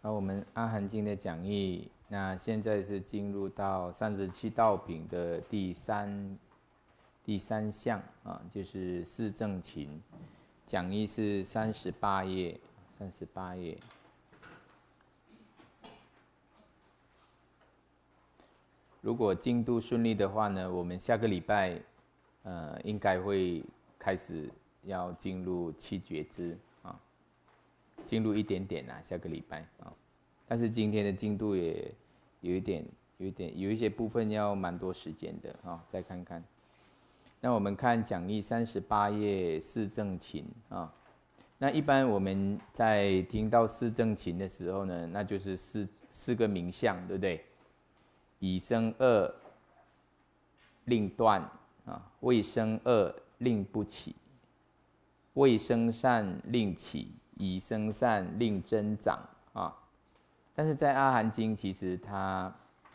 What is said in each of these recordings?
好，我们阿含经的讲义，那现在是进入到37道品的第三项啊，就是四正勤。讲义是38页。如果进度顺利的话呢，我们下个礼拜应该会开始要进入七觉支啊，进入一点点啦，下个礼拜啊。但是今天的进度也有一些部分要蛮多时间的啊，再看看。那我们看讲义38页四正勤啊。那一般我们在听到四正勤的时候呢，那就是四个名相，对不对？已生恶令断啊，未生恶令不起，未生善令起，已生善令增长啊。但是在阿含经，其实它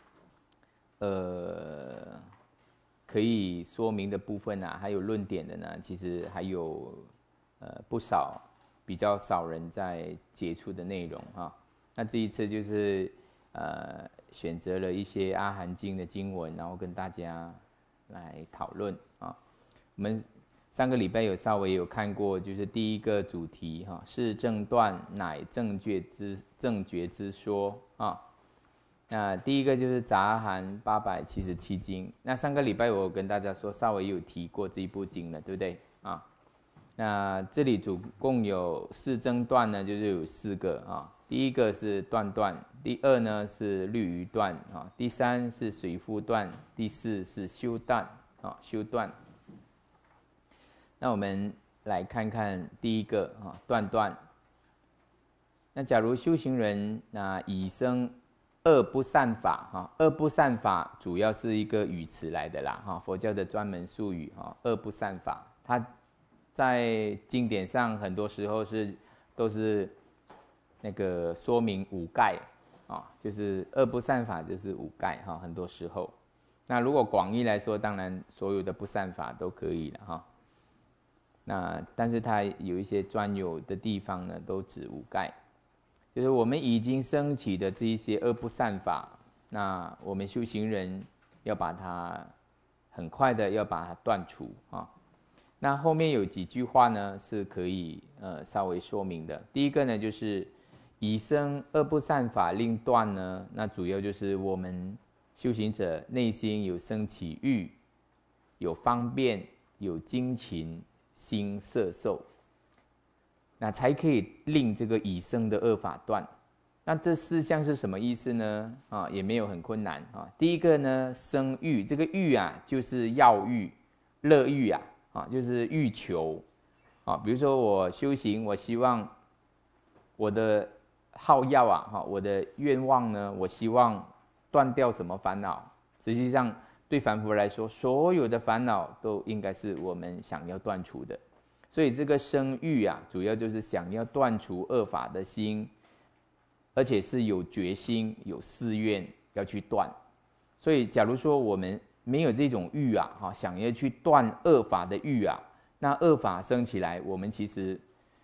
可以说明的部分啊，还有论点的呢，其实还有不少比较少人在接触的内容啊。那这一次就是选择了一些阿含经的经文，然后跟大家来讨论啊。我们上个礼拜有稍微有看过，就是第一个主题哈，是正断乃正觉之说啊。那第一个就是杂含877经。那上个礼拜我有跟大家说，稍微有提过这一部经了，对不对啊？那这里总共有四正断呢，就是有4个啊。第一个是断断，第二呢是律仪断啊，第三是水复断，第四是修断啊，修断。那我们来看看第一个啊，断断。那假如修行人那已生恶不善法哈，恶不善法主要是一个语词来的啦哈，佛教的专门术语哈，恶不善法，它在经典上很多时候都是那个说明五盖啊，就是恶不善法就是五盖哈，很多时候。那如果广义来说，当然所有的不善法都可以了哈。那但是它有一些专有的地方呢，都指五盖，就是我们已经升起的这一些恶不善法，那我们修行人要把它很快的要把它断除啊。那后面有几句话呢是可以稍微说明的。第一个呢就是已生恶不善法令断呢，那主要就是我们修行者内心有升起欲，有方便，有精勤，心摄受，那才可以令这个已生的恶法断。那这4项是什么意思呢？啊，也没有很困难啊。第一个呢，生欲，这个欲啊，就是要欲、乐欲啊，就是欲求啊。比如说我修行，我希望我的好要啊，我的愿望呢，我希望断掉什么烦恼？实际上，对凡夫来说，所有的烦恼都应该是我们想要断除的。所以这个生欲啊，主要就是想要断除恶法的心，而且是有决心、有誓愿要去断。所以，假如说我们没有这种欲啊，想要去断恶法的欲啊，那恶法生起来，我们其实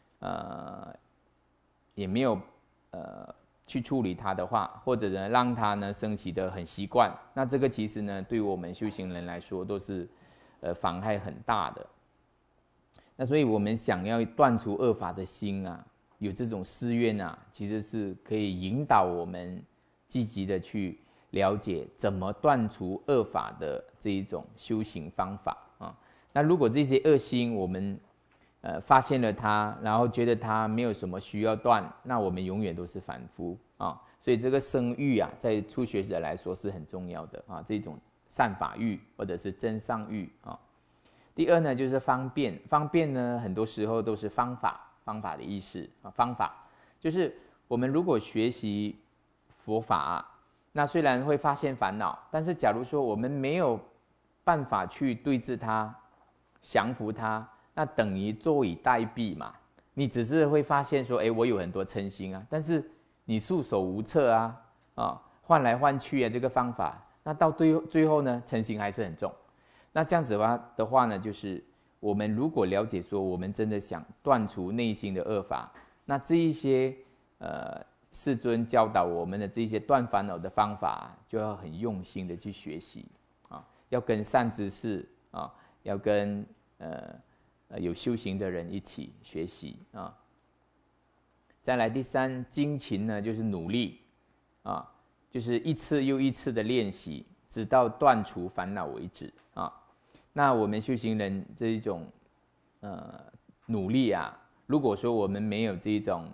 也没有去处理它的话，或者呢让它呢升起的很习惯，那这个其实呢对我们修行人来说都是妨害很大的。那所以我们想要断除恶法的心啊，有这种誓愿啊，其实是可以引导我们积极的去了解怎么断除恶法的这一种修行方法啊。那如果这些恶心我们发现了它，然后觉得它没有什么需要断，那我们永远都是凡夫啊。所以这个生欲啊，在初学者来说是很重要的啊，这种善法欲或者是真上欲啊。第二呢，就是方便。方便呢，很多时候都是方法的意思啊。方法就是我们如果学习佛法，那虽然会发现烦恼，但是假如说我们没有办法去对治它、降服它，那等于坐以待毙嘛。你只是会发现说，我有很多嗔心啊，但是你束手无策啊，换来换去啊，这个方法，那到最后呢，嗔心还是很重。那这样子的话呢，就是我们如果了解说，我们真的想断除内心的恶法，那这一些世尊教导我们的这些断烦恼的方法，就要很用心的去学习啊，要跟善知识啊，要跟有修行的人一起学习啊。再来第三，精勤呢，就是努力啊，就是一次又一次的练习，直到断除烦恼为止啊。那我们修行人这一种努力啊，如果说我们没有这一种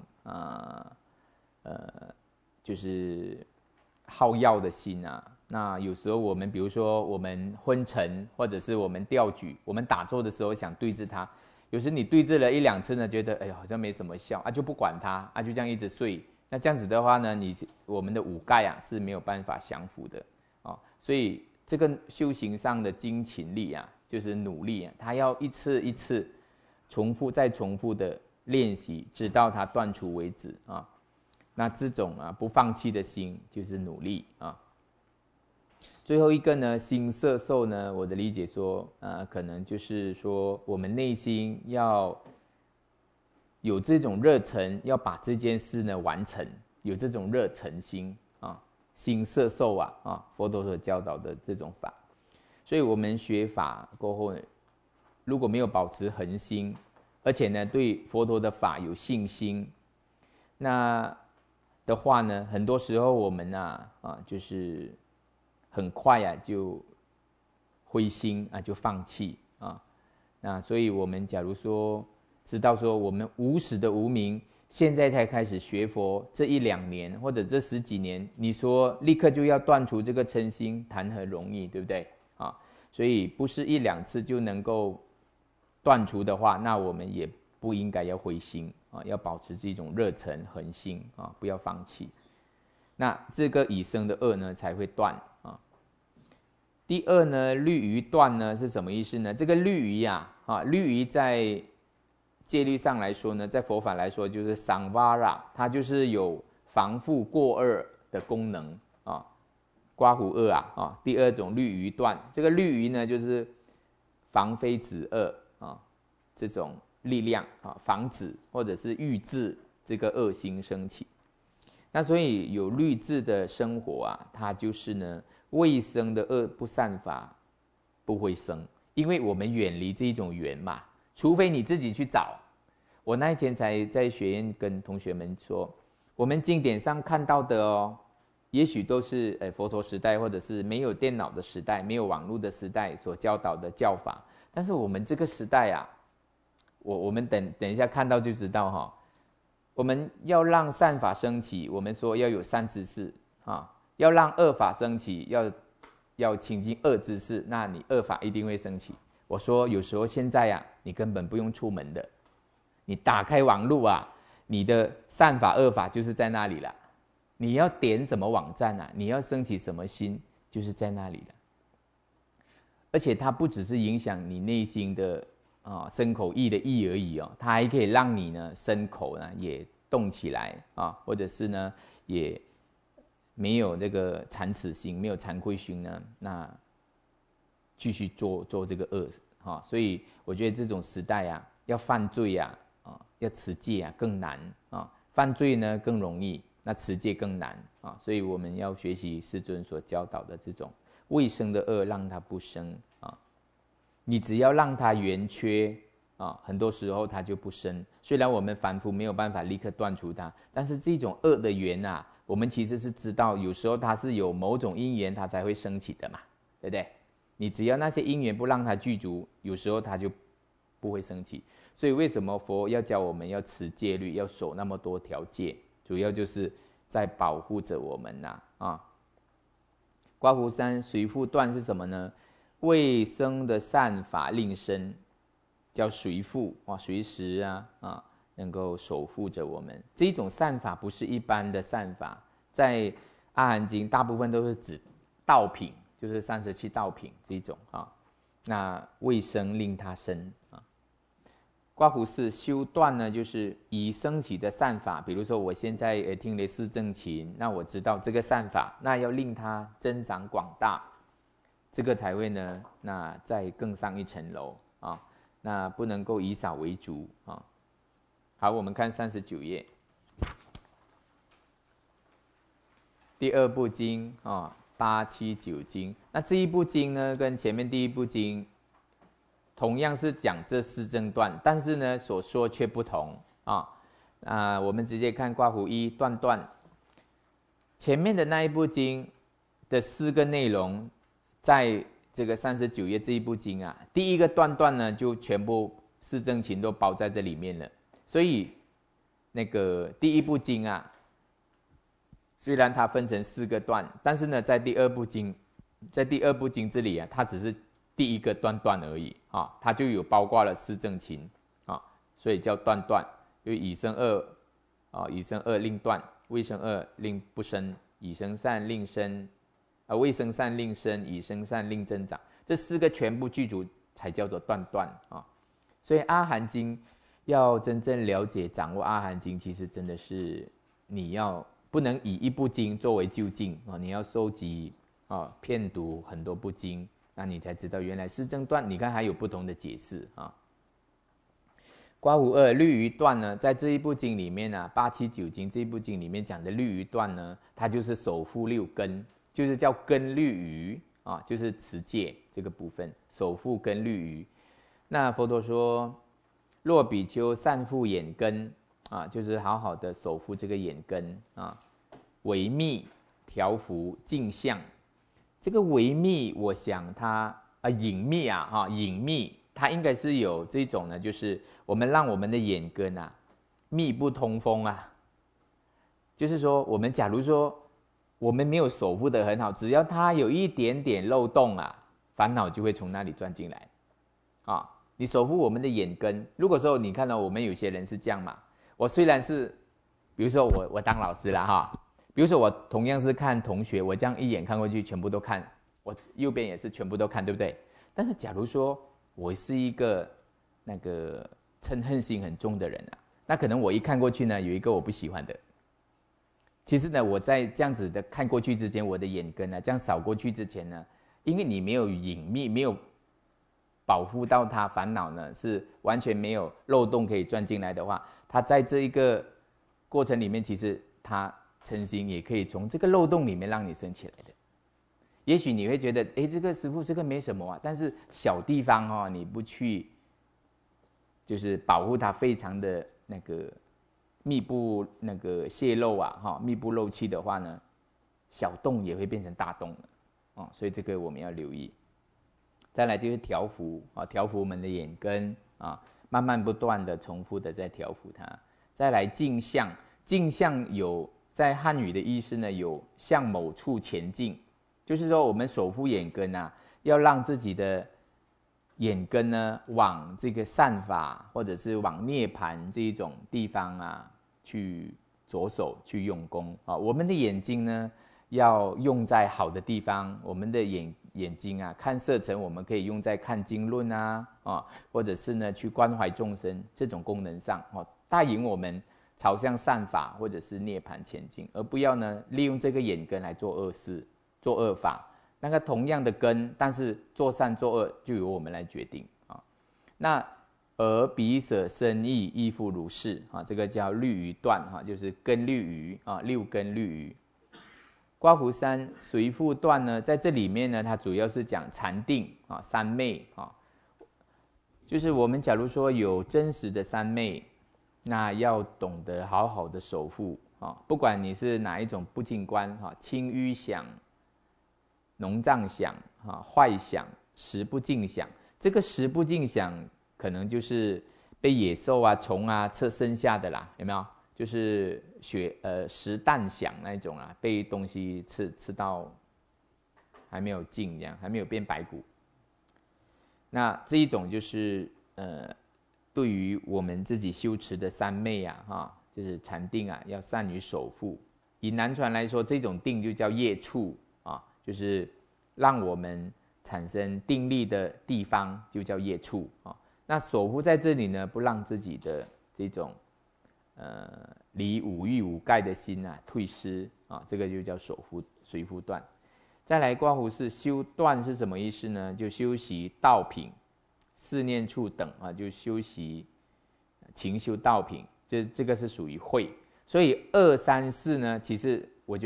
就是好药的心啊，那有时候我们比如说我们昏沉，或者是我们掉举，我们打坐的时候想对治它，有时你对治了1、2次呢，觉得哎呀好像没什么效啊，就不管它啊，就这样一直睡。那这样子的话呢，我们的五盖啊是没有办法降服的啊。所以这个修行上的精勤力啊，就是努力啊，它要一次一次重复再重复的练习，直到它断除为止啊。那这种不放弃的心就是努力啊。最后一个呢，心摄受呢，我的理解说可能就是说我们内心要有这种热忱，要把这件事呢完成，有这种热忱心啊，心摄受佛陀所教导的这种法。所以我们学法过后呢，如果没有保持恒心，而且呢对佛陀的法有信心，那的话呢，很多时候我们就是很快就灰心就放弃啊。那所以我们假如说知道说我们无始的无明，现在才开始学佛，这1、2年或者这10几年，你说立刻就要断除这个嗔心，谈何容易，对不对啊？所以不是1、2次就能够断除的话，那我们也不应该要灰心啊，要保持这种热忱恒心啊，不要放弃。那这个已生的恶呢才会断啊。第二呢，律仪断呢是什么意思呢？这个律仪律仪在戒律上来说呢，在佛法来说就是桑瓦拉，它就是有防护过恶的功能啊，刮胡恶第二种律仪断，这个律仪呢就是防非止恶这种力量防止或者是预制这个恶心升起。那所以有律制的生活它就是呢，未生的恶不善法不会生，因为我们远离这种缘嘛，除非你自己去找。我那以前才在学院跟同学们说，我们经典上看到的也许都是佛陀时代或者是没有电脑的时代、没有网络的时代所教导的教法，但是我们这个时代我们等一下看到就知道我们要让善法升起，我们说要有善知识要让恶法升起，要亲近恶知识，那你恶法一定会升起。我说有时候现在你根本不用出门的，你打开网络你的善法恶法就是在那里了。你要点什么网站你要升起什么心，就是在那里了。而且它不只是影响你内心的身口意的意而已它还可以让你呢身口呢也动起来或者是呢也没有那个惭耻心，没有惭愧心呢，那继续做这个恶所以我觉得这种时代要犯罪要持戒更难犯罪呢更容易，那持戒更难所以我们要学习世尊所教导的这种未生的恶，让它不生你只要让它圆缺很多时候它就不生。虽然我们凡夫没有办法立刻断除它，但是这种恶的缘我们其实是知道，有时候它是有某种因缘它才会升起的嘛，对不对？你只要那些因缘不让它具足，有时候它就不会升起。所以为什么佛要教我们要持戒律，要守那么多条戒，主要就是在保护着我们刮胡三随复断是什么呢？未生的善法令生，叫随复随时能够守护着我们。这种善法不是一般的善法，在阿含经大部分都是指道品，就是37道品这种那未生令它生刮胡四修断呢，就是已升起的善法，比如说我现在听了四正勤，那我知道这个善法，那要令它增长广大，这个才会呢，那再更上一层楼那不能够以少为足好，我们看39页。 第二部经啊，8、7、9经。那这一部经呢，跟前面第一部经同样是讲这四正段，但是呢，所说却不同啊。我们直接看刮胡一段段，前面的那一部经的4个内容，在这个39页这一部经啊，第一个段段呢，就全部四正勤都包在这里面了。所以那个第一部经啊，虽然它分成4个段，但是呢，在第二部经这里啊，它只是第一个段段而已啊，它就有包括了四正勤啊，所以叫段段。因为以生二啊，以生二令断，未生二令不生，以生三令生，未生三令生，以生三令增长。这4个全部具足才叫做段段啊。所以阿含经要真正了解掌握阿含经，其实真的是你要不能以一部经作为究竟啊，你要收集遍读很多部经，那你才知道原来四正段，你看还有不同的解释啊。刮胡二律仪段呢，在这一部经里面啊，8、7、9经这一部经里面讲的律仪段呢，它就是首复6根，就是叫根律仪啊，就是持戒这个部分，首复根律仪。那佛陀说，若比丘善复眼根啊，就是好好的守护这个眼根啊，维密调伏镜相。这个维密，我想它隐密隐密，它应该是有这种呢，就是我们让我们的眼根啊密不通风啊，就是说我们假如说我们没有守护得很好，只要它有一点点漏洞啊，烦恼就会从那里钻进来啊。你守护我们的眼根，如果说你看到我们有些人是这样嘛，我虽然是，比如说我当老师了哈，比如说我同样是看同学，我这样一眼看过去全部都看，我右边也是全部都看，对不对？但是假如说我是一个那个嗔恨心很重的人啊，那可能我一看过去呢，有一个我不喜欢的。其实呢，我在这样子的看过去之前，我的眼根呢，这样扫过去之前呢，因为你没有隐秘，没有保护到他，烦恼呢是完全没有漏洞可以钻进来的话，他在这一个过程里面，其实他嗔心也可以从这个漏洞里面让你升起来的。也许你会觉得，这个师父这个没什么啊，但是小地方你不去，就是保护它非常的那个密不那个泄漏密不漏气的话呢，小洞也会变成大洞了所以这个我们要留意。再来就是调伏调伏我们的眼根慢慢不断的重复的在调伏它。再来镜相，镜相有在汉语的意思呢，有向某处前进，就是说我们守护眼根要让自己的眼根呢往这个善法或者是往涅槃这一种地方去着手去用功我们的眼睛呢要用在好的地方，我们的眼睛看色尘，我们可以用在看经论或者是呢去关怀众生这种功能上带引我们朝向善法或者是涅槃前进，而不要呢利用这个眼根来做恶事做恶法。那个同样的根，但是做善做恶就由我们来决定那而彼舍生意亦复如是这个叫律仪断就是根律仪6根律仪。刮胡三随复断呢，在这里面呢，它主要是讲禅定三昧就是我们假如说有真实的三昧，那要懂得好好的守护不管你是哪一种不净观轻淤想、农障想、坏想、食不净想。这个食不净想可能就是被野兽虫生下的啦，有没有？就是食啖想那一种被东西吃到还没有净，这样还没有变白骨。那这一种就是对于我们自己修持的三昧就是禅定要善于守护。以南传来说，这种定就叫业处就是让我们产生定力的地方就叫业处那守护在这里呢，不让自己的这种离五欲五盖的心退失这个就叫守护随复断。再来刮胡是修断是什么意思呢？就修习道品、四念处等就修习勤修道品，这个是属于慧。所以2、3、4呢，其实我觉得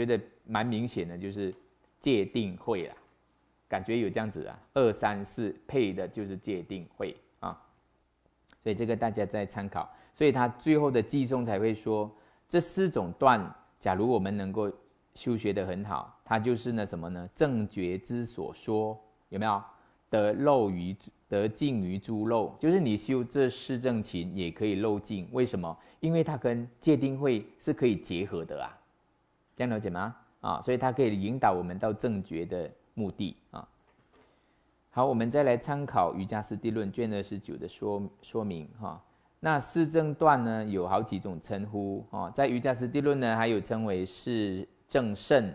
蛮明显的，就是戒定慧啦，感觉有这样子啊，2、3、4配的就是戒定慧啊，所以这个大家再参考。所以他最后的偈颂才会说，这4种断，假如我们能够修学得很好，它就是那什么呢？正觉之所说，有没有？得净于诸漏，就是你修这4正勤也可以漏尽。为什么？因为它跟戒定慧是可以结合的啊，这样了解吗？啊，所以它可以引导我们到正觉的目的啊。好，我们再来参考瑜伽师地论卷29的说明哈。那4正断呢，有好几种称呼哦，在瑜伽师地论呢，还有称为4正胜、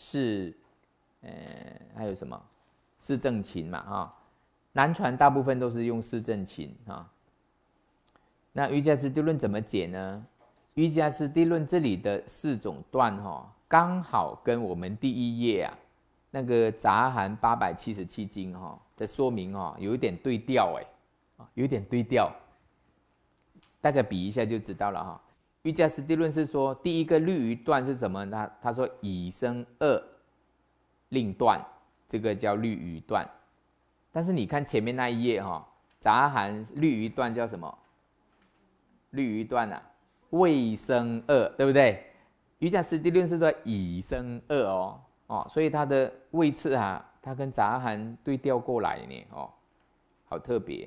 还有什么4正勤嘛哈。南传大部分都是用4正勤啊。那瑜伽师地论怎么解呢？瑜伽师地论这里的4种断哈，刚好跟我们第1页啊那个杂含877经哈的说明哈，有一点对调有一点对调，大家比一下就知道了哈。瑜伽师地论是说第一个律仪断是什么呢？他说以生恶令断，这个叫律仪断。但是你看前面那一页哈，杂含律仪断叫什么？律仪断啊，未生恶，对不对？瑜伽师地论是说已生恶所以它的位次啊，它跟杂含对调过来呢好特别。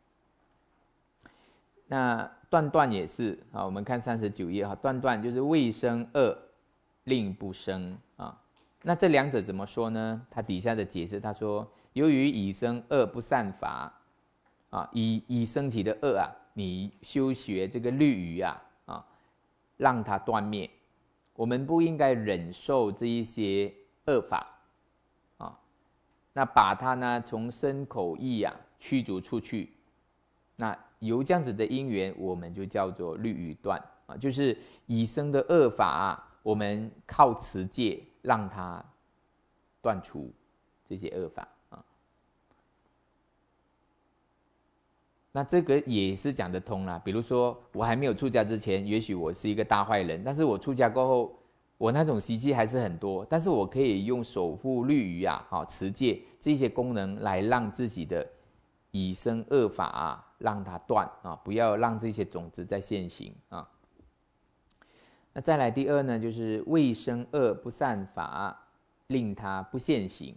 那断也是啊，我们看39页哈，断就是未生恶令不生啊。那这两者怎么说呢？它底下的解释他说，由于已生恶不善法啊，已升起的恶啊，你修学这个律仪啊让它断灭。我们不应该忍受这一些恶法那把它呢从身口意驱逐出去。那有这样子的因缘，我们就叫做律仪断就是已生的恶法我们靠持戒让它断除这些恶法那这个也是讲得通啦。比如说我还没有出家之前，也许我是一个大坏人，但是我出家过后，我那种习气还是很多，但是我可以用守护律仪持戒这些功能来让自己的已生恶法让它断不要让这些种子再现行那再来第2呢，就是未生恶不善法，令它不现行。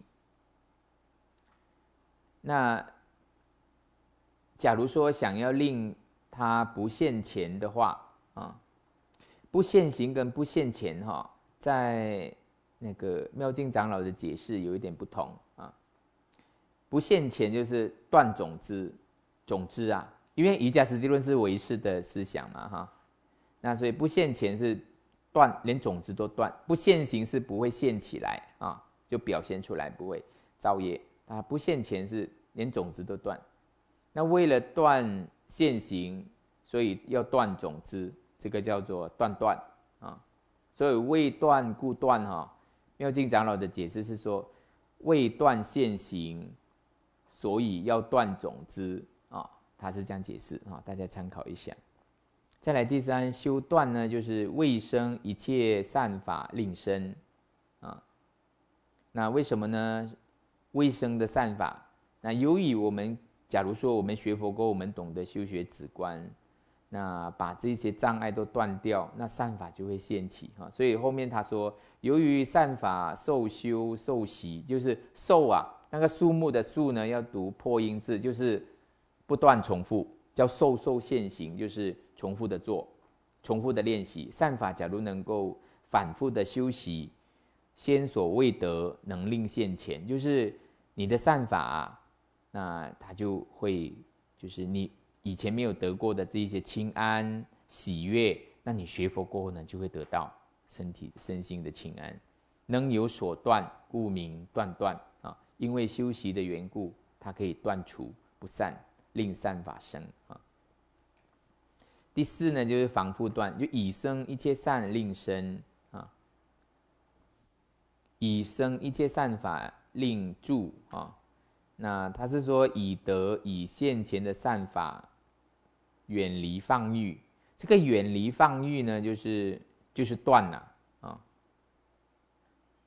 那假如说想要令它不现前的话不现行跟不现前在那个妙净长老的解释有一点不同不现前就是断种子因为瑜伽师地论是唯识的思想嘛那所以不现前是断，连种子都断；不现行是不会现起来就表现出来不会造业不现前是连种子都断。那为了断现行，所以要断种子，这个叫做断所以未断故断妙净长老的解释是说，未断现行，所以要断种子他是这样解释大家参考一下。再来第3修断呢，就是未生一切善法令生那为什么呢？未生的善法，那由于我们假如说我们学佛过，我们懂得修学止观，那把这些障碍都断掉，那善法就会现起所以后面他说，由于善法受修受习，就是受那个树木的树呢要读破音字，就是不断重复，叫受现行，就是重复的做，重复的练习。善法假如能够反复的修习，先所未得能令现前，就是你的善法那它就会就是你以前没有得过的这一些清安喜悦，那你学佛过后呢，就会得到身心的清安。能有所断，故名断因为修习的缘故，它可以断除不善，令善法生第4呢，就是防复断，就以生一切善令生以生一切善法令住那他是说以得以现前的善法远离放欲。这个远离放欲呢，就是断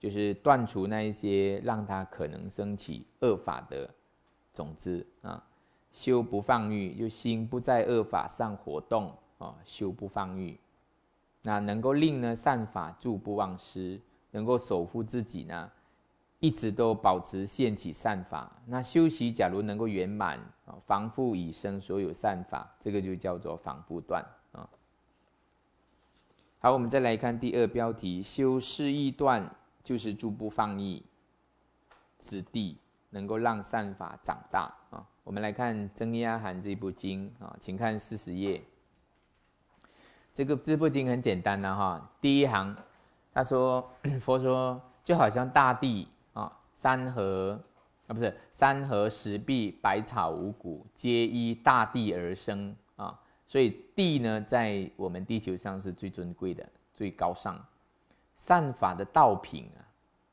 就是断除那一些让他可能升起恶法的种子啊。修不放欲，就心不在恶法上活动啊，修不放欲。那能够令呢善法住不忘失，能够守护自己呢，一直都保持现起善法。那修习假如能够圆满，防护已生所有善法，这个就叫做防护断啊。好，我们再来看第二标题，修事意断，就是住不放逸之地，能够让善法长大啊。我们来看《增一阿含》这部经啊，请看40页。这部经很简单的哈，第一行他说佛说就好像大地啊，山河石壁百草五谷，皆依大地而生啊。所以地呢，在我们地球上是最尊贵的、最高尚、善法的道品啊。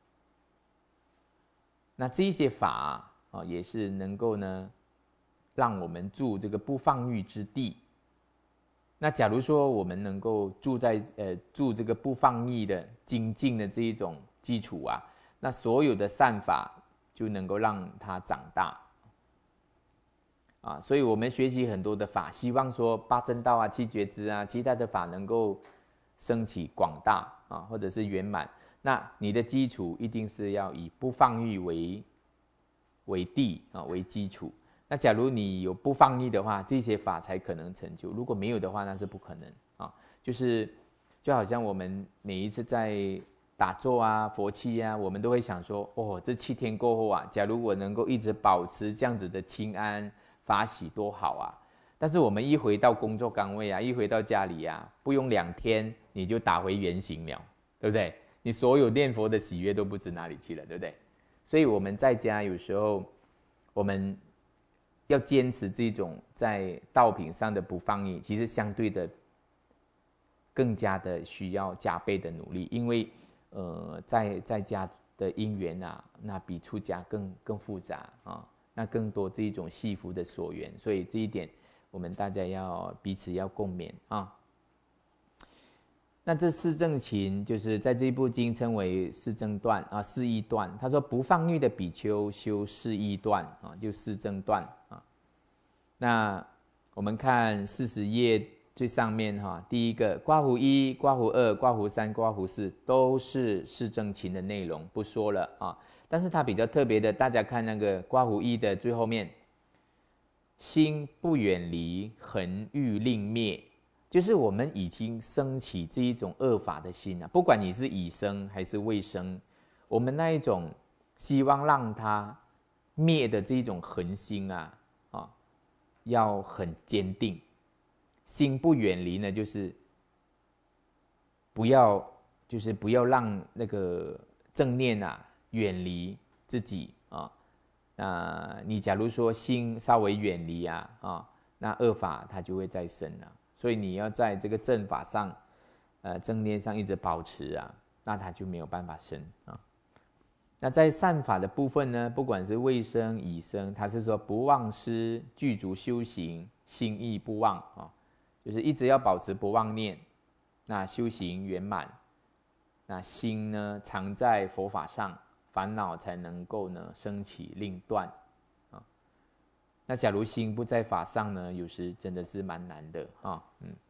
那这些法啊，也是能够呢，让我们住这个不放欲之地。那假如说我们能够住这个不放逸的精进的这一种基础啊，那所有的善法就能够让它长大啊。所以我们学习很多的法，希望说八正道啊、七觉支啊、其他的法能够升起广大啊，或者是圆满。那你的基础一定是要以不放逸为地啊，为基础。那假如你有不放逸的话，这些法才可能成就。如果没有的话，那是不可能啊。就好像我们每一次在打坐啊、佛七啊，我们都会想说，哦，这7天过后啊，假如我能够一直保持这样子的清安法喜，多好啊！但是我们一回到工作岗位啊，一回到家里啊，不用2天你就打回原形了，对不对？你所有念佛的喜悦都不知哪里去了，对不对？所以我们在家有时候我们要坚持这种在道品上的不放逸，其实相对的更加的需要加倍的努力，因为在家的因缘啊，那比出家更复杂啊，那更多这一种系福的所缘，所以这一点我们大家要彼此要共勉啊。那这四正勤就是在这部经称为四正断啊，四义断。他说不放欲的比丘修四义断啊，就四正断啊。那我们看40页最上面哈，第一个刮胡1、刮胡2、刮胡3、刮胡4都是四正勤的内容，不说了啊。但是它比较特别的，大家看那个刮胡1的最后面，心不远离，恒欲令灭。就是我们已经升起这一种恶法的心啊，不管你是已生还是未生，我们那一种希望让它灭的这一种恒心啊，要很坚定。心不远离呢，就是不要让那个正念啊远离自己啊。那你假如说心稍微远离啊，那恶法它就会再生了。所以你要在这个正法上，正念上一直保持啊，那它就没有办法生啊。那在善法的部分呢，不管是未生已生，它是说不忘失，具足修行，心亦不忘啊，就是一直要保持不忘念，那修行圆满，那心呢常在佛法上，烦恼才能够呢升起令断。那假如心不在法上呢，有时真的是蛮难的啊。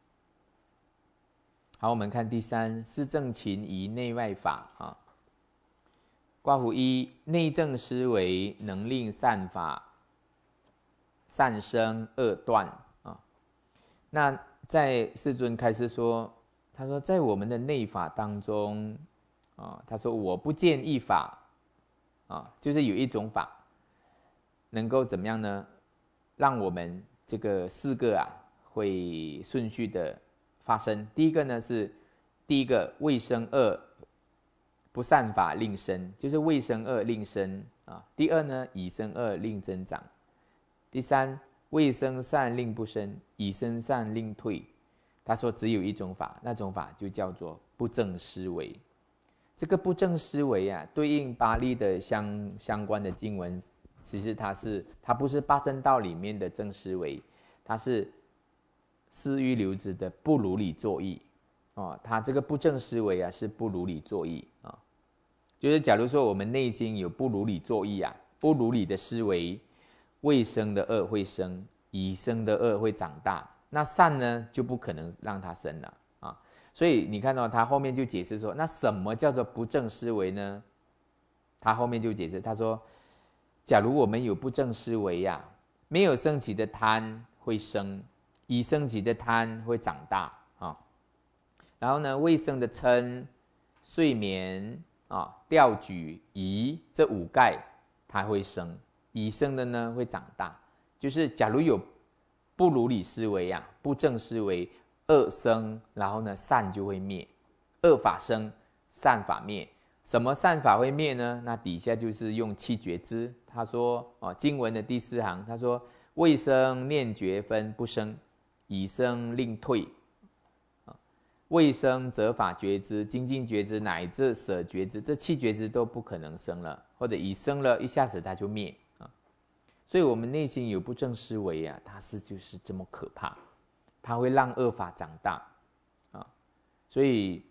好，我们看第3，四正勤宜内外法啊。刮胡1，内正思维能令善法善生恶断啊。那在世尊开始说，他说在我们的内法当中啊，他说我不见一法啊，就是有一种法能够怎么样呢？让我们这个4个啊会顺序的发生。第一个呢是第一个未生恶不善法令生，就是未生恶令生啊。第2呢已生恶令增长。第3未生善令不生，已生善令退。他说只有一种法，那种法就叫做不正思维。这个不正思维啊，对应巴利的相关的经文。其实它不是八正道里面的正思维，它是思欲流子的不如理作意哦。它这个不正思维啊，是不如理作意啊。 就是假如说我们内心有不如理作意啊，不如理的思维，未生的恶会生，已生的恶会长大，那善呢就不可能让它生了啊。所以你看到他后面就解释说，那什么叫做不正思维呢？他后面就解释，他说，假如我们有不正思维呀，没有升起的贪会生，已升起的贪会长大啊。然后呢，未生的嗔、睡眠啊、钓举、疑这五盖它会生，已生的呢会长大。就是假如有不如理思维啊，不正思维，恶生，然后呢善就会灭，恶法生，善法灭。什么善法会灭呢？那底下就是用七觉支。他说经文的第4行，他说未生念觉分不生，已生令退，未生则法觉支、精进觉支乃至舍觉支，这七觉支都不可能生了，或者已生了，一下子它就灭啊。所以我们内心有不正思维啊，它就是这么可怕，它会让恶法长大啊。所以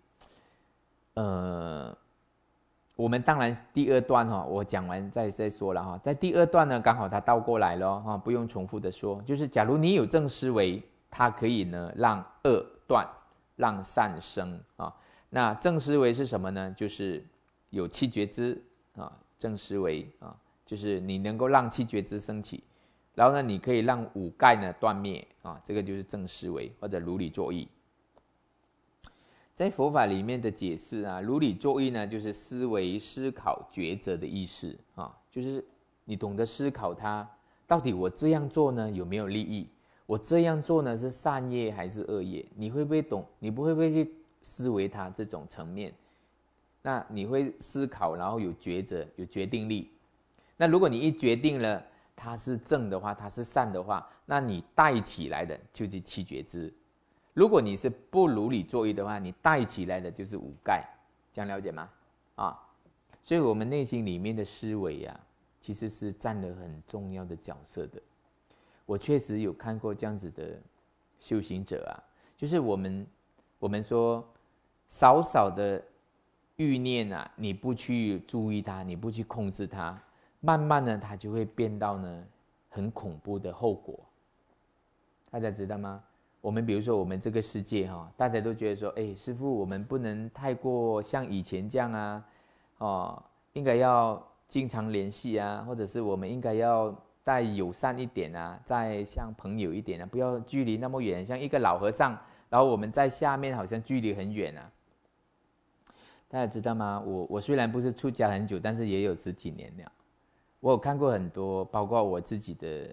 我们当然第2段我讲完再说了在第2段呢，刚好它倒过来了不用重复的说，就是假如你有正思维，它可以呢让恶断，让善生啊。那正思维是什么呢？就是有七觉支啊，正思维啊，就是你能够让七觉支升起，然后呢，你可以让五盖呢断灭啊，这个就是正思维或者如理作意。在佛法里面的解释啊，如理作意呢，就是思维、思考、抉择的意思啊，就是你懂得思考它，到底我这样做呢有没有利益？我这样做呢是善业还是恶业？你会不会懂？你不会去思维它这种层面？那你会思考，然后有抉择，有决定力。那如果你一决定了它是正的话，它是善的话，那你带起来的就是七觉支。如果你是不如理作意的话，你带起来的就是五盖，这样了解吗？所以我们内心里面的思维啊，其实是占了很重要的角色的。我确实有看过这样子的修行者啊，就是我们说少少的欲念啊，你不去注意它，你不去控制它，慢慢呢，它就会变到呢很恐怖的后果。大家知道吗？我们比如说我们这个世界大家都觉得说，师父，我们不能太过像以前这样啊，应该要经常联系啊，或者是我们应该要再友善一点啊，再像朋友一点啊，不要距离那么远，像一个老和尚，然后我们在下面好像距离很远啊。大家知道吗？我虽然不是出家很久，但是也有10几年了。我有看过很多，包括我自己的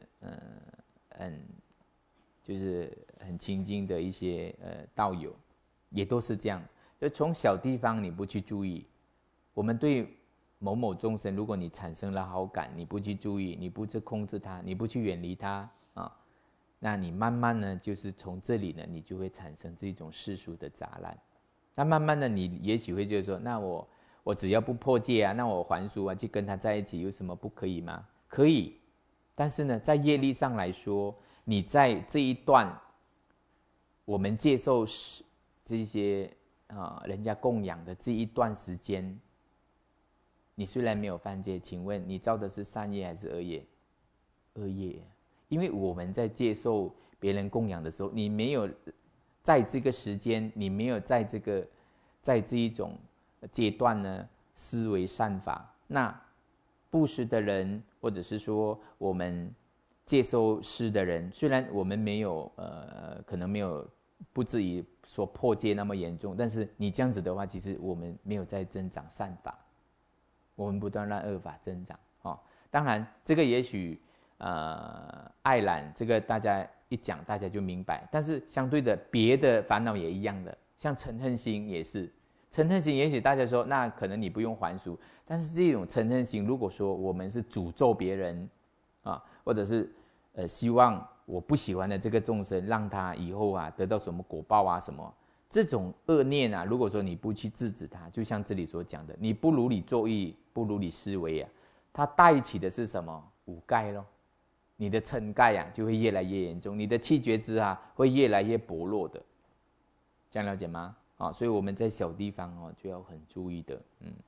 就是很亲近的一些道友，也都是这样。就从小地方你不去注意，我们对某某众生，如果你产生了好感，你不去注意，你不去控制它，你不去远离它那你慢慢呢，就是从这里呢，你就会产生这种世俗的杂乱。那慢慢的，你也许会觉得说，那我只要不破戒啊，那我还俗啊，去跟他在一起有什么不可以吗？可以，但是呢，在业力上来说，你在这一段我们接受这些人家供养的这一段时间，你虽然没有犯戒，请问你造的是善业还是恶业？恶业，因为我们在接受别人供养的时候，你没有在这个时间，你没有在这一种阶段呢思维善法，那布施的人，或者是说我们接受施的人，虽然我们没有可能没有不至于说破戒那么严重，但是你这样子的话，其实我们没有在增长善法，我们不断让恶法增长当然这个也许爱染这个大家一讲大家就明白，但是相对的别的烦恼也一样的，像嗔恨心也是。嗔恨心也许大家说那可能你不用还俗，但是这种嗔恨心如果说我们是诅咒别人或者是希望我不喜欢的这个众生让他以后得到什么果报什么，这种恶念如果说你不去制止它，就像这里所讲的，你不如理作意，不如理思维它带起的是什么？五盖咯，你的嗔盖就会越来越严重，你的七觉支会越来越薄弱的，这样了解吗？所以我们在小地方就要很注意的。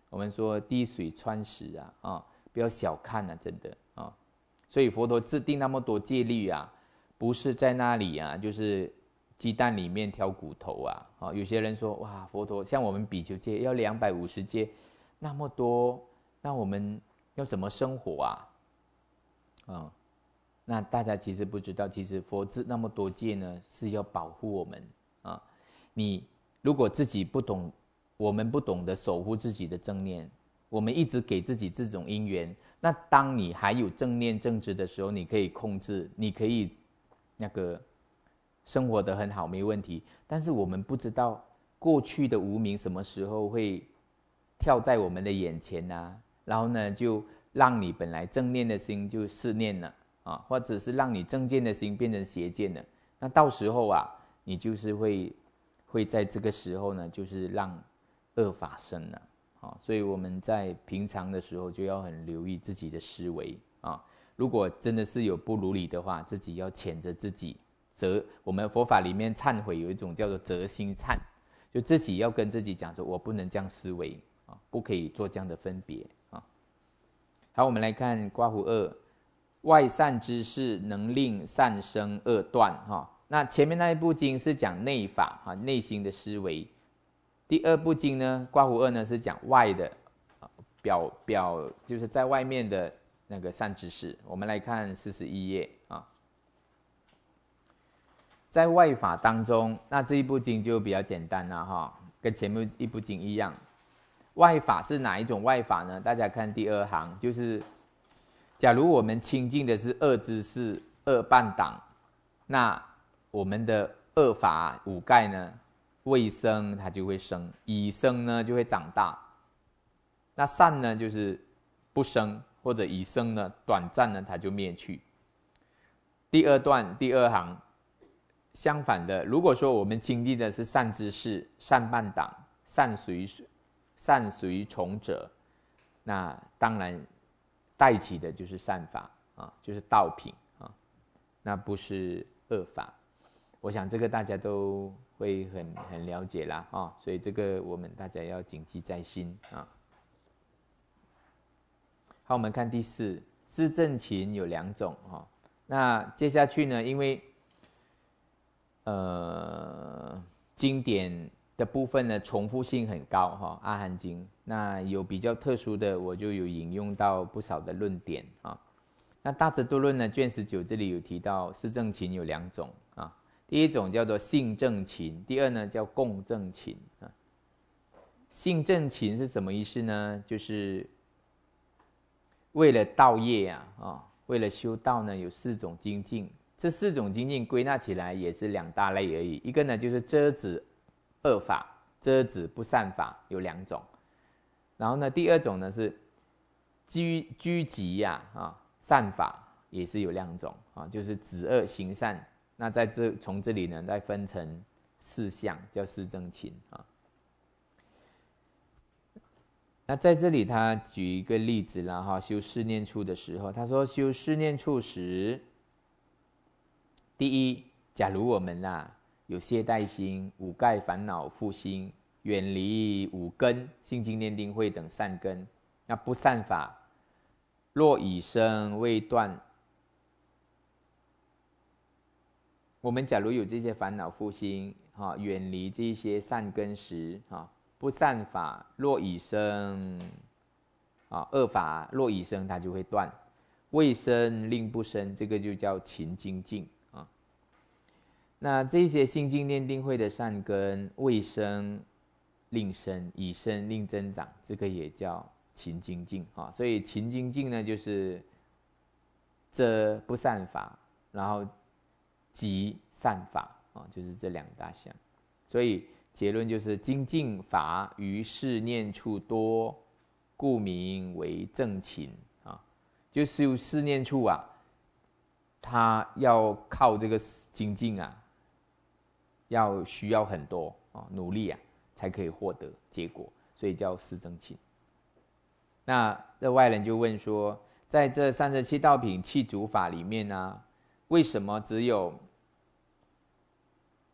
我们说滴水穿石不要小看真的所以佛陀制定那么多戒律不是在那里就是鸡蛋里面挑骨头有些人说哇，佛陀像我们比丘戒要250戒，那么多，那我们要怎么生活那大家其实不知道，其实佛制那么多戒呢，是要保护我们你如果自己不懂，我们不懂得守护自己的正念，我们一直给自己这种因缘，那当你还有正念正知的时候，你可以控制，你可以那个生活得很好，没问题。但是我们不知道过去的无明什么时候会跳在我们的眼前然后呢，就让你本来正念的心就失念了或者是让你正见的心变成邪见了。那到时候你就是会在这个时候呢，就是让恶法生了所以我们在平常的时候就要很留意自己的思维如果真的是有不如理的话，自己要谴责自己。我们佛法里面忏悔有一种叫做责心忏，就自己要跟自己讲说，我不能这样思维不可以做这样的分别好，我们来看刮胡2，外善之事能令善生恶断那前面那一部经是讲内法内心的思维，第二部经呢，刮胡2呢是讲外的表就是在外面的那个善知识。我们来看41页在外法当中，那这一部经就比较简单了跟前面一部经一样。外法是哪一种外法呢？大家看第2行，就是假如我们亲近的是恶知识、恶伴党，那我们的恶法五盖呢，未生它就会生，已生呢就会长大。那善呢就是不生，或者已生呢短暂呢它就灭去。第2段第2行，相反的，如果说我们亲近的是善知识、善伴党、善随从者，那当然带起的就是善法就是道品那不是恶法。我想这个大家都会很了解啦所以这个我们大家要谨记在心好，我们看第4，自证勤有2种那接下去呢，因为经典的部分呢重复性很高阿含经，那有比较特殊的，我就有引用到不少的论点那大智度论呢卷19这里有提到自证勤有2种第一种叫做性正勤，第二呢叫共正勤性正勤是什么意思呢？就是为了道业为了修道呢，有4种精进。这4种精进归纳起来也是2大类而已。一个呢就是遮止恶法，遮止不善法，有2种。然后呢，第2种呢是居集善法，也是有2种就是止恶行善。那从这里呢再分成4项，叫四正勤那在这里他举一个例子啦修四念处的时候，他说修四念处时，第一，假如我们有懈怠心、五盖烦恼覆心，远离5根心经念定慧等善根，那不善法若已生未断，我们假如有这些烦恼覆心远离这些善根时不善法若已生恶法若已生，它就会断。未生令不生，这个就叫勤精进那这些心经念定慧的善根未生令生，已生令增长，这个也叫勤精进所以勤精进呢就是遮不善法，然后及善法就是这2大项。所以结论就是精进法于四念处多，故名为正勤就修四念处它要靠这个精进需要很多努力才可以获得结果，所以叫四正勤。那这外人就问说，在这37道品气足法里面为什么只有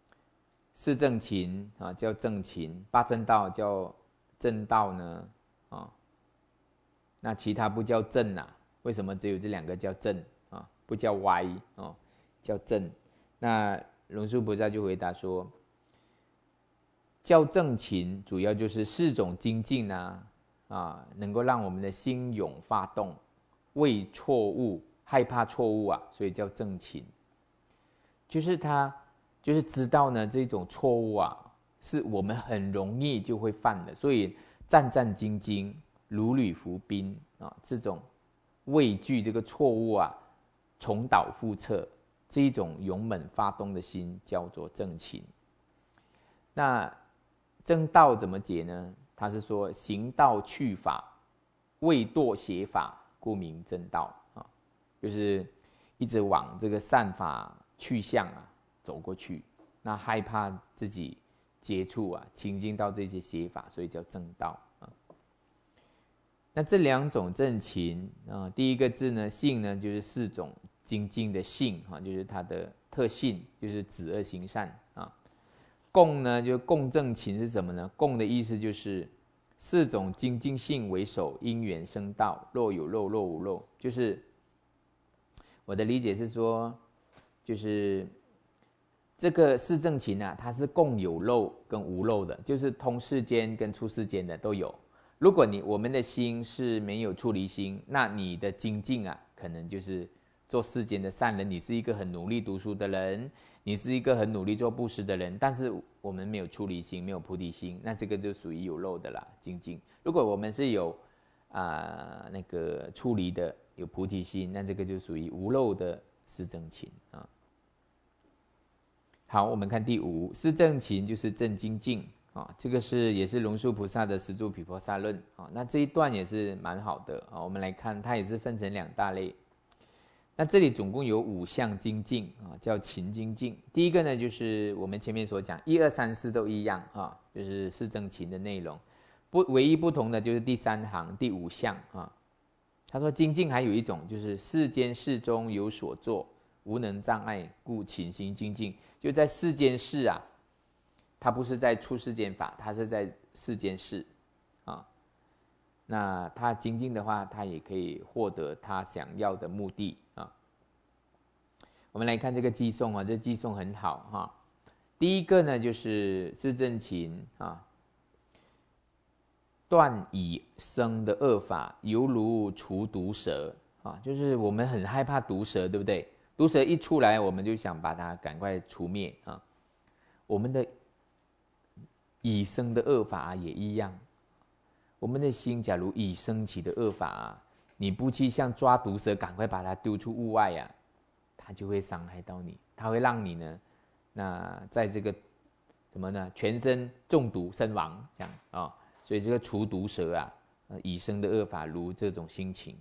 四正勤叫正勤，八正道叫正道呢那其他不叫正啊？为什么只有这两个叫正啊？不叫歪哦，叫正。那龙树菩萨就回答说，叫正勤主要就是4种精进能够让我们的心涌发动，畏错误、害怕错误所以叫正勤。就是他就是知道呢这种错误是我们很容易就会犯的，所以战战兢兢、如履浮冰这种畏惧这个错误重蹈覆辙，这一种勇猛发动的心叫做正勤。那正道怎么解呢？他是说行道去法，未堕邪法，故名正道就是一直往这个善法去向走过去，那害怕自己接触亲近到这些邪法，所以叫正道那这2种正勤第一个字呢，性呢就是4种精进的性就是它的特性，就是止恶行善共呢，就共正勤是什么呢？共的意思就是4种精进性为首，因缘生道，若有漏，若无漏。就是我的理解是说，就是这个4正勤它是共有漏跟无漏的，就是通世间跟出世间的都有。如果我们的心是没有出离心，那你的精进可能就是做世间的善人，你是一个很努力读书的人，你是一个很努力做布施的人，但是我们没有出离心，没有菩提心，那这个就属于有漏的啦，精进。如果我们是有那个出离的，有菩提心，那这个就属于无漏的4正勤好，我们看第5，4正勤就是正精进这个也是龙树菩萨的十住毗婆沙论那这一段也是蛮好的我们来看，它也是分成2大类。那这里总共有5项精进叫勤精进。第一个呢，就是我们前面所讲1、2、3、4都一样就是4正勤的内容，唯一不同的就是第3行第5项他说精进还有一种就是世间事中有所作，无能障碍，故勤行精进。就在世间事它不是在出世间法，它是在世间事那他精进的话，他也可以获得他想要的目的我们来看这个偈颂这偈颂很好第一个呢，就是4正勤断已生的恶法，犹如除毒蛇就是我们很害怕毒蛇，对不对？毒蛇一出来，我们就想把它赶快除灭我们的已生的恶法也一样。我们的心假如已升起的恶法你不去像抓毒蛇赶快把它丢出屋外它就会伤害到你，它会让你呢，那在这个怎么呢，全身中毒身亡这样所以这个除毒蛇已生的恶法如这种心情。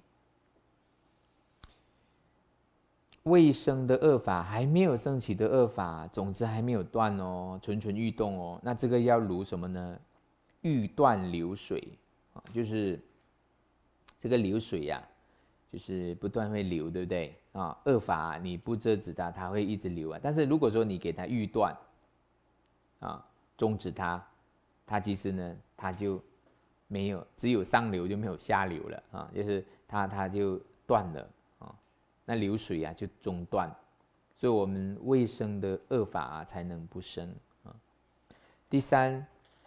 未生的恶法，还没有升起的恶法，种子还没有断蠢蠢欲动那这个要如什么呢？欲断流水就是这个流水就是不断会流，对不对恶法你不遮止它，它会一直流但是如果说你给它欲断终止它，它其实呢，它就没有，只有上流就没有下流了就是它就断了那流水就中断，所以我们未生的恶法才能不生第3，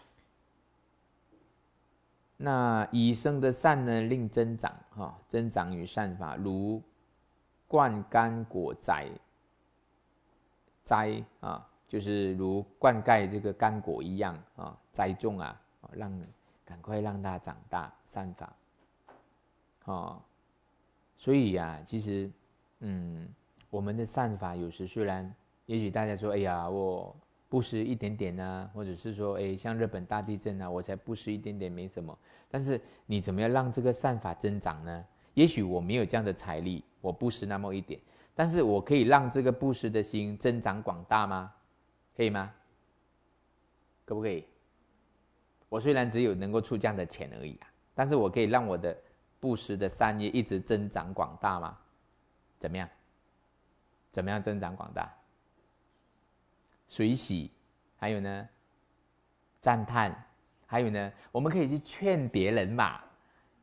那已生的善呢，令增长增长于善法，如灌溉果栽就是如灌溉这个干果一样栽种赶快让它长大善法所以其实我们的善法有时虽然也许大家说哎呀我布施一点点或者是说像日本大地震我才布施一点点没什么，但是你怎么样让这个善法增长呢？也许我没有这样的财力，我布施那么一点，但是我可以让这个布施的心增长广大吗？可以吗？可不可以？我虽然只有能够出这样的钱而已但是我可以让我的布施的善业一直增长广大吗？怎么样？怎么样增长广大？随喜，还有呢，赞叹，还有呢，我们可以去劝别人嘛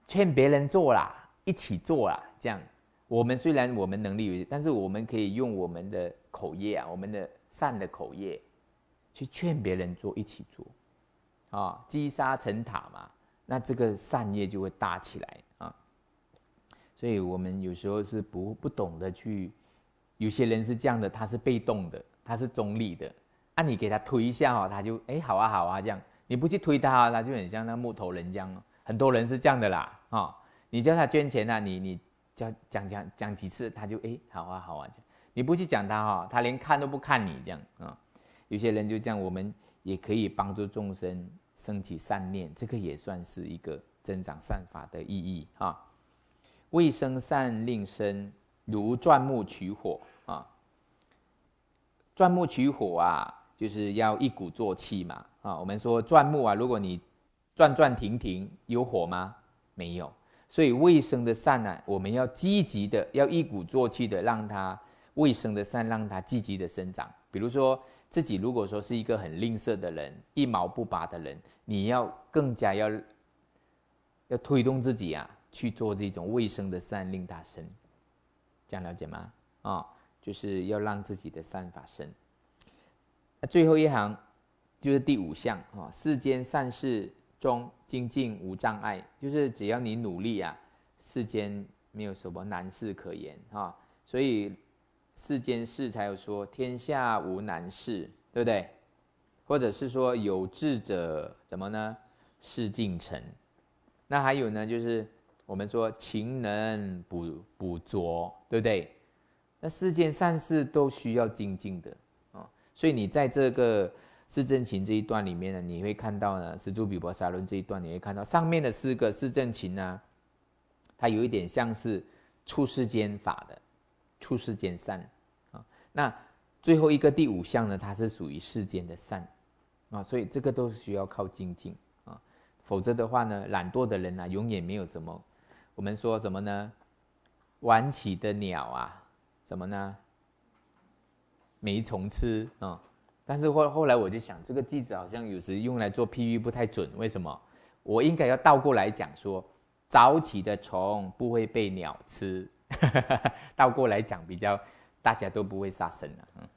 劝别人做啦，一起做啦，这样。我们虽然我们能力有限，但是我们可以用我们的口业啊，我们的善的口业，去劝别人做，一起做，啊，积沙成塔嘛，那这个善业就会大起来啊。所以我们有时候是不懂得去，有些人是这样的，他是被动的，他是中立的，啊，你给他推一下他就好啊好啊这样，你不去推他，他就很像那木头人这样，很多人是这样的啦啊，你叫他捐钱啊，你讲几次，他就好啊好啊这样，你不去讲他他连看都不看你这样啊。有些人就这样，我们也可以帮助众生升起善念，这个也算是一个增长善法的意义啊。未生善令生，如钻木取火啊。钻木取火啊，就是要一鼓作气嘛啊。我们说钻木啊，如果你转转停停，有火吗？没有。所以未生的善呢，我们要积极的，要一鼓作气的，让它未生的善让它积极的生长。比如说自己如果说是一个很吝啬的人，一毛不拔的人，你要更加要推动自己啊，去做这种未生的善，令它生。这样了解吗？就是要让自己的善法生。最后一行就是第5项世间善事中精进无障碍，就是只要你努力啊，世间没有什么难事可言所以世间事才有说天下无难事，对不对？或者是说有志者怎么呢？事竟成。那还有呢，就是我们说勤能补拙，对不对？那世间善事都需要精进的所以你在这个四正勤这一段里面呢，你会看到呢，十住毗婆沙论这一段，你会看到上面的4个四正勤呢，它有一点像是处世间法的，处世间善那最后一个第5项呢，它是属于世间的善所以这个都需要靠精进否则的话呢，懒惰的人啊，永远没有什么。我们说什么呢？晚起的鸟啊，什么呢？没虫吃但是后来我就想，这个句子好像有时用来做譬喻不太准，为什么？我应该要倒过来讲说，早起的虫不会被鸟吃，倒过来讲比较大家都不会杀生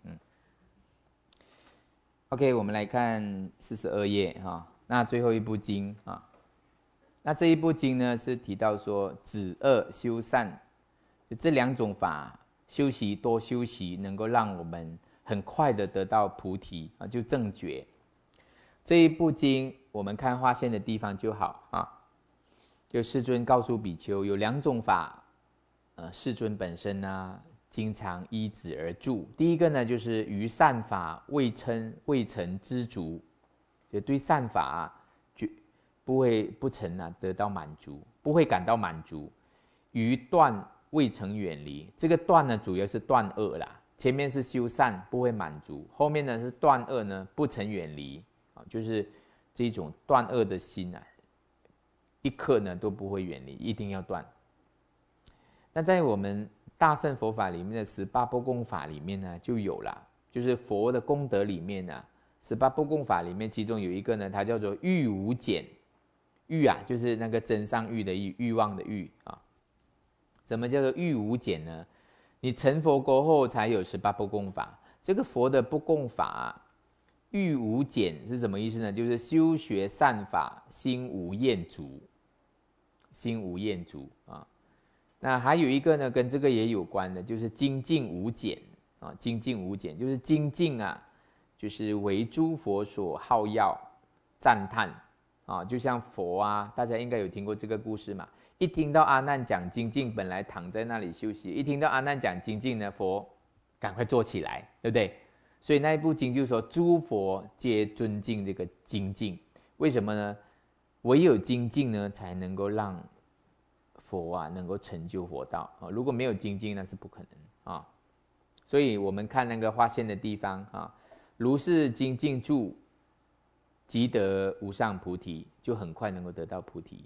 OK， 我们来看42页那最后一部经那这一部经呢是提到说止恶修善，就这2种法修习多修习，能够让我们很快的得到菩提就正觉。这一部经我们看划线的地方就好就世尊告诉比丘有2种法世尊本身经常依止而住。第一个呢，就是于善法未曾知足，就对善法不曾得到满足，不会感到满足。于断未曾远离，这个断呢，主要是断恶啦。前面是修善不会满足，后面呢是断恶呢不曾远离就是这种断恶的心一刻呢都不会远离，一定要断。那在我们大乘佛法里面的18不共法里面呢，就有啦，就是佛的功德里面18不共法里面，其中有一个呢，它叫做欲无减。欲就是那个增上欲的欲，欲望的欲什么叫做欲无减呢？你成佛过后才有18不共法。这个佛的不共法欲无减是什么意思呢？就是修学善法，心无厌足，心无厌足那还有一个呢，跟这个也有关的，就是精进无减精进无减就是精进就是为诸佛所好要赞叹就像佛大家应该有听过这个故事嘛。一听到阿难讲精进，本来躺在那里休息，一听到阿难讲精进呢，佛赶快坐起来，对不对？所以那一部经就是说，诸佛皆尊敬这个精进。为什么呢？唯有精进呢，才能够让佛能够成就佛道如果没有精进，那是不可能所以我们看那个划线的地方如是精进住，即得无上菩提，就很快能够得到菩提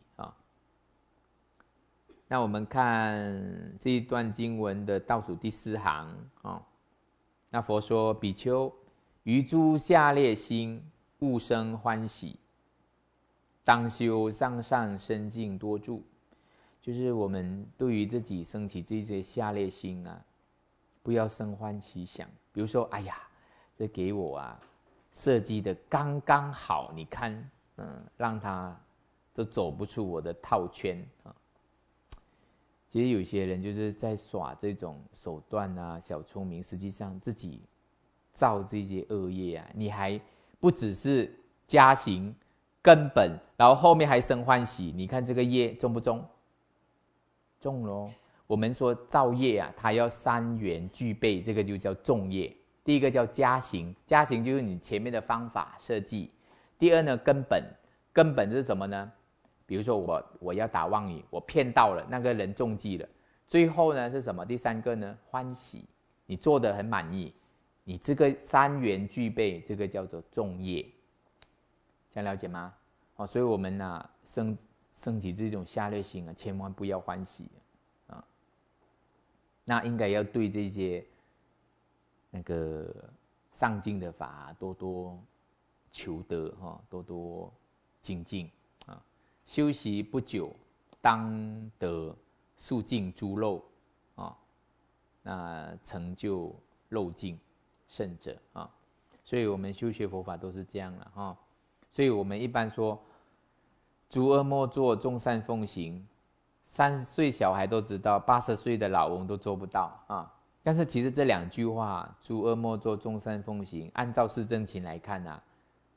那我们看这一段经文的倒数第4行那佛说：比丘，于诸下列心，勿生欢喜，当修上善深净多住， 就是我们对于自己升起这些下列心啊，不要生欢喜想。比如说，哎呀，这给我啊设计的刚刚好，你看，让他都走不出我的套圈啊。其实有些人就是在耍这种手段啊，小聪明，实际上自己造这些恶业啊，你还不只是加行根本，然后后面还生欢喜，你看这个业重不重？重咯。我们说造业啊，它要3缘具备，这个就叫重业。第一个叫加行，加行就是你前面的方法设计。第二呢，根本，根本是什么呢？比如说我要打妄语，我骗到了那个人中计了，最后呢是什么？第3个呢，欢喜，你做得很满意，你这个3缘具备，这个叫做重业，这样了解吗？所以我们啊升起这种下列心啊，千万不要欢喜啊。那应该要对这些那个上进的法多多求得哈，多多精进啊。修习不久，当得速尽诸漏啊，那成就漏尽圣者啊。所以我们修学佛法都是这样了哈。所以我们一般说，诸恶莫作，众善奉行。30岁小孩都知道，80岁的老翁都做不到啊。但是其实这2句话，诸恶莫作，众善奉行，按照四正勤来看啊，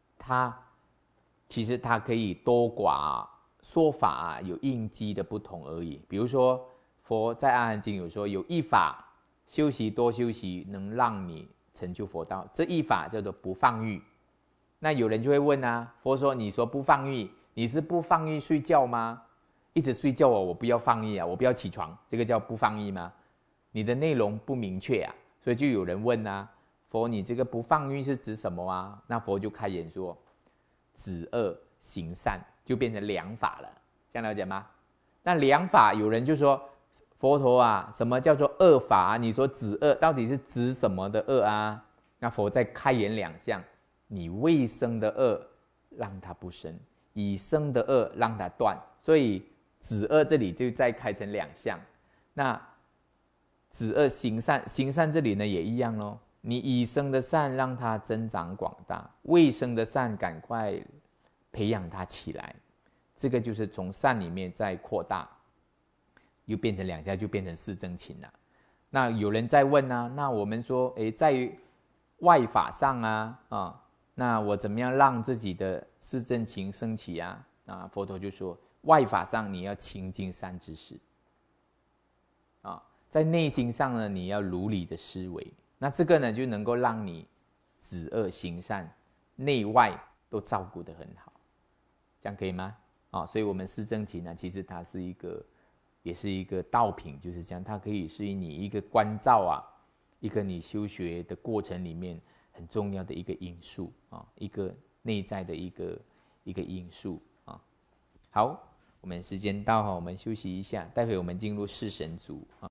其实它可以多寡说法有应机的不同而已。比如说佛在《阿含经》有说，有一法修习多修习，能让你成就佛道，这一法叫做不放欲。那有人就会问啊，佛说你说不放欲，你是不放欲睡觉吗？一直睡觉我不要放逸啊，我不要起床，这个叫不放逸吗？你的内容不明确啊，所以就有人问啊，佛你这个不放逸是指什么啊？那佛就开言说，止恶行善，就变成良法了，这样了解吗？那良法有人就说，佛陀啊，什么叫做恶法啊？你说止恶到底是指什么的恶啊？那佛再开言2项，你未生的恶让它不生，已生的恶让它断，所以止恶这里就再开成2项。那止恶行善，行善这里呢也一样咯，你已生的善让它增长广大，未生的善赶快培养它起来，这个就是从善里面再扩大，又变成2项，就变成四正勤了。那有人在问啊，那我们说在外法上啊，那我怎么样让自己的四正勤升起啊？佛陀就说，外法上你要清净善知识啊，在内心上呢，你要如理的思维，那这个呢就能够让你止恶行善，内外都照顾得很好，这样可以吗？所以我们四正勤呢，其实它是也是一个道品，就是这样，它可以是你一个关照啊，一个你修学的过程里面很重要的一个因素啊，一个内在的一个因素啊。好，我们时间到，我们休息一下，待会我们进入四神组啊。